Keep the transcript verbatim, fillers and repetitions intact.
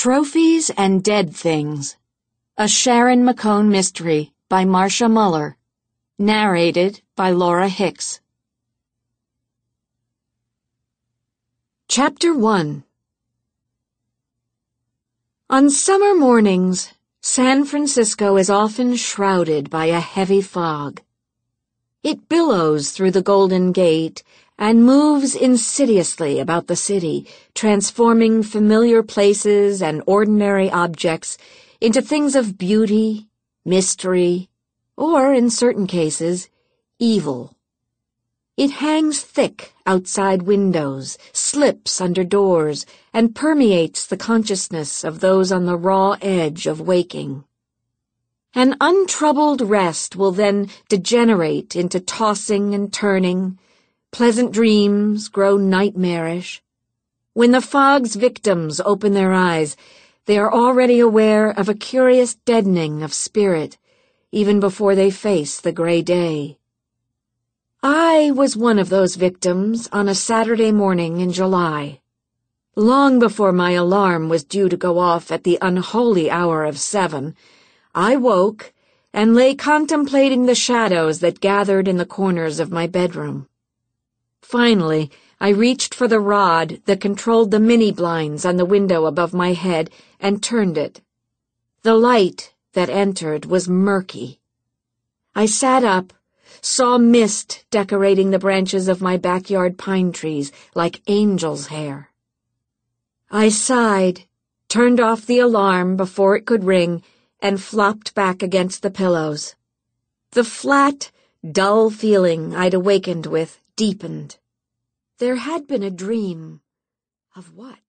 Trophies and Dead Things. A Sharon McCone Mystery by Marcia Muller. Narrated by Laura Hicks. Chapter one. On summer mornings, San Francisco is often shrouded by a heavy fog. It billows through the Golden Gate and moves insidiously about the city, transforming familiar places and ordinary objects into things of beauty, mystery, or, in certain cases, evil. It hangs thick outside windows, slips under doors, and permeates the consciousness of those on the raw edge of waking. An untroubled rest will then degenerate into tossing and turning. Pleasant dreams grow nightmarish. When the fog's victims open their eyes, they are already aware of a curious deadening of spirit, even before they face the gray day. I was one of those victims on a Saturday morning in July. Long before my alarm was due to go off at the unholy hour of seven, I woke and lay contemplating the shadows that gathered in the corners of my bedroom. Finally, I reached for the rod that controlled the mini blinds on the window above my head and turned it. The light that entered was murky. I sat up, saw mist decorating the branches of my backyard pine trees like angel's hair. I sighed, turned off the alarm before it could ring, and flopped back against the pillows. The flat, dull feeling I'd awakened with deepened. There had been a dream. Of what?